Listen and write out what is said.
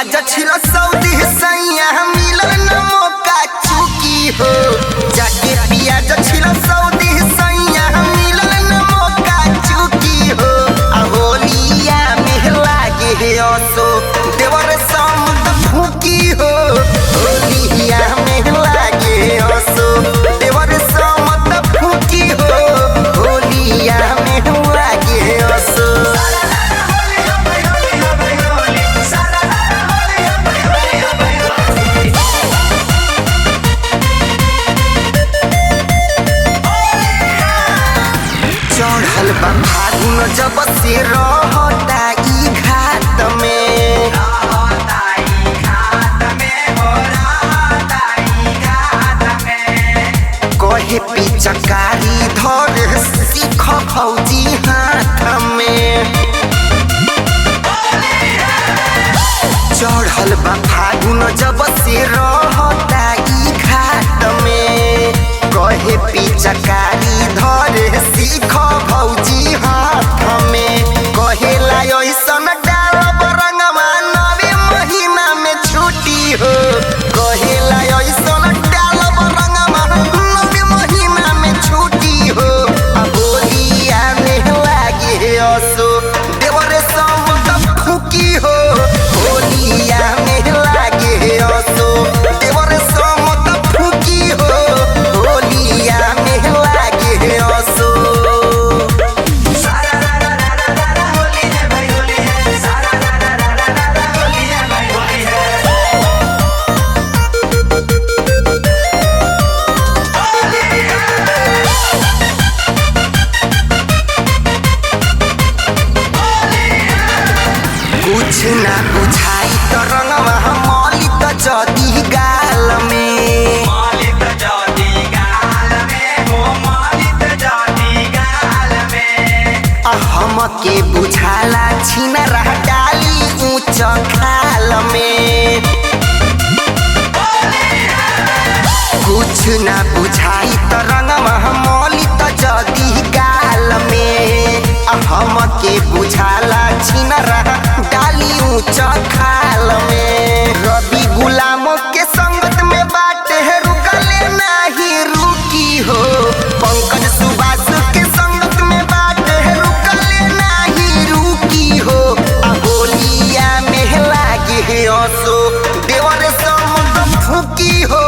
छिल सऊदी सैया मिलल न मौका चुकी हो जाके पियाज छिल सऊदी सैया मिलल न मौका चुकी हो होलिया में लागे हे असो देवर समुद फूकी हो होलिया में लागे हे असो देवर समुद फूकी हो होलिया में लागे हे असो चढ़ल बा फागुन जब से रहता ई घाट में कहे पिचकारी धर सीख फौजी हाथ में चढ़ल बा फागुन जब से रहता ई घाट में कहे पिचकारी धर सीख भौजी हाथ में कहेला ऐसन डालब रंगवा नवे महीना में छुट्टी हो कहेला ऐसन डालब रंगवा नवे महीना में छुट्टी हो होलिया में लागे असो देवर समुद फूकी हो होलिया में लागे असो देवर समुद फूकी हो होलिया में लागे असो कुछ ना बुझाई तो रंगवा मौली तो जदी गाल में हम के बुझाला छीन रह डाली ऊंच खाल में कुछ ना बुझाई तो रंगवा मौली तो जदी गाल में हम के बुझाला छीन रह डाली ऊंच खाल में रवि गुलामों के संगत में बाटे रुकले नहीं रुकी हो पंकज सुभाष के संगत में बाटे रुकले नहीं रुकी हो होलिया में लागे असो देवर समुद फूकी हो